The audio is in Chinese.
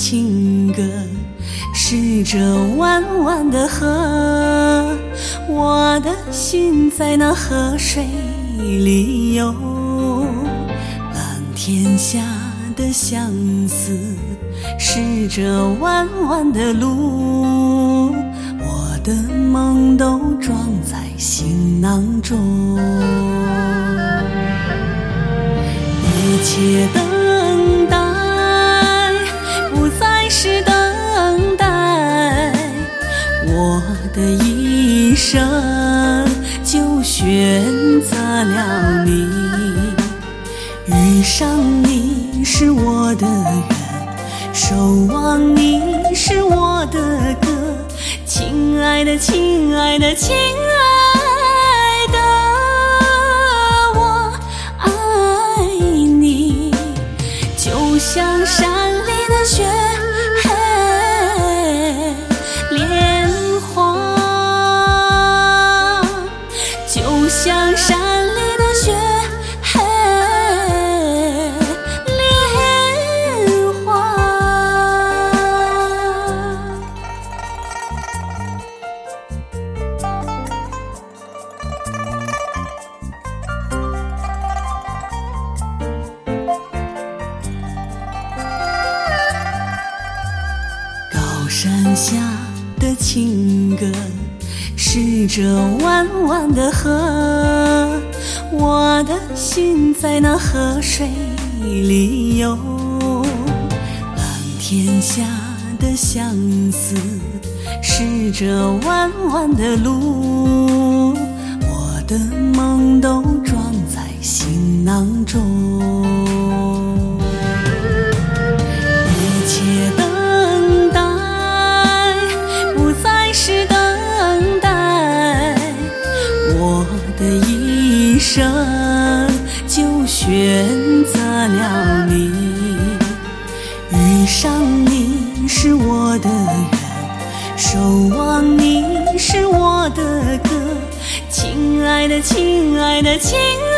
情歌，是这弯弯的河，我的心在那河水里游。蓝天下的相思，是这弯弯的路，我的梦都装在行囊中。一切等待不再是等待，我的一生就选择了你。遇上你是我的缘，守望你是我的歌。亲爱的，亲爱的，亲爱的，我爱你，就像山里的雪，莲花，就像山里的雪，莲花。高山下的情歌，是这弯弯的河，我的心在那河水里游。蓝天下的相思，是这弯弯的路，我的梦都装在行囊中。一切等待不再是等待，我的一生就选择了你。遇上你是我的缘，守望你是我的歌。亲爱的，亲爱的，亲爱的，